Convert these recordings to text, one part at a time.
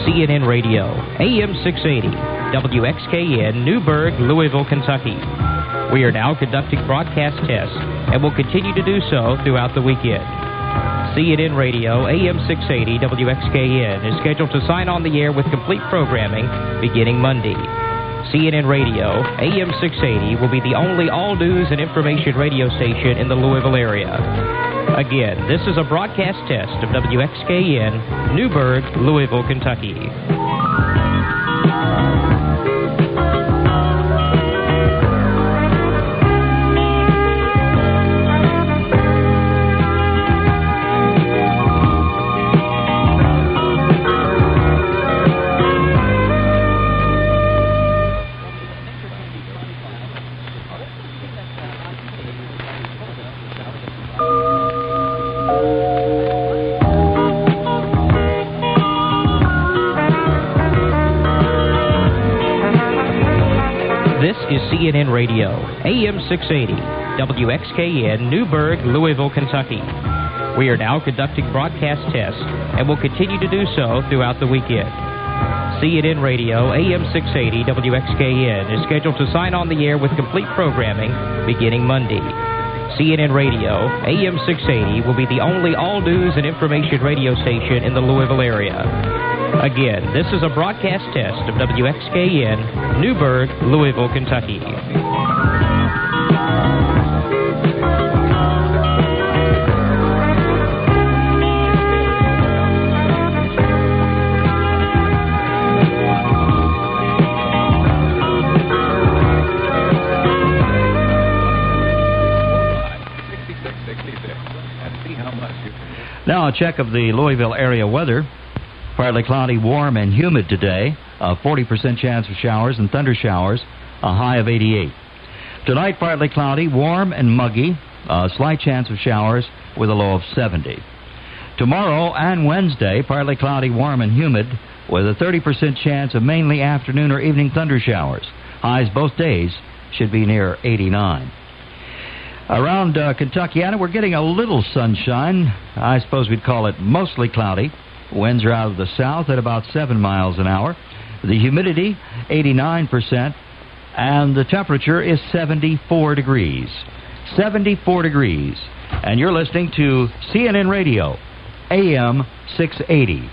CNN Radio, AM 680, WXKN, Newburgh, Louisville, Kentucky. We are now conducting broadcast tests and will continue to do so throughout the weekend. CNN Radio, AM 680, WXKN is scheduled to sign on the air with complete programming beginning Monday. CNN Radio, AM 680 will be the only all-news and information radio station in the Louisville area. Again, this is a broadcast test of WXKN, Newburgh, Louisville, Kentucky. CNN Radio, AM 680, WXKN, Newburgh, Louisville, Kentucky. We are now conducting broadcast tests and will continue to do so throughout the weekend. CNN Radio, AM 680, WXKN is scheduled to sign on the air with complete programming beginning Monday. CNN Radio, AM 680 will be the only all-news and information radio station in the Louisville area. Again, this is a broadcast test of WXKN, Newburgh, Louisville, Kentucky. Now a check of the Louisville area weather. Partly cloudy, warm, and humid today. A 40% chance of showers and thunder showers. A high of 88. Tonight, partly cloudy, warm, and muggy. A slight chance of showers with a low of 70. Tomorrow and Wednesday, partly cloudy, warm, and humid with a 30% chance of mainly afternoon or evening thunder showers. Highs both days should be near 89. Around Kentuckiana, we're getting a little sunshine. I suppose we'd call it mostly cloudy. Winds are out of the south at about 7 miles an hour. The humidity, 89%, and the temperature is 74 degrees. 74 degrees. And you're listening to CNN Radio, AM 680.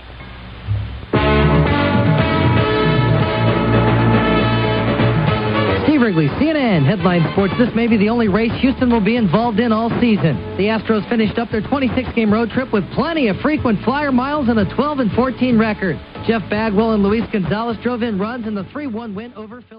Wrigley, CNN Headline Sports. This may be the only race Houston will be involved in all season. The Astros finished up their 26-game road trip with plenty of frequent flyer miles and a 12-14 record. Jeff Bagwell and Luis Gonzalez drove in runs in the 3-1 win over Philadelphia.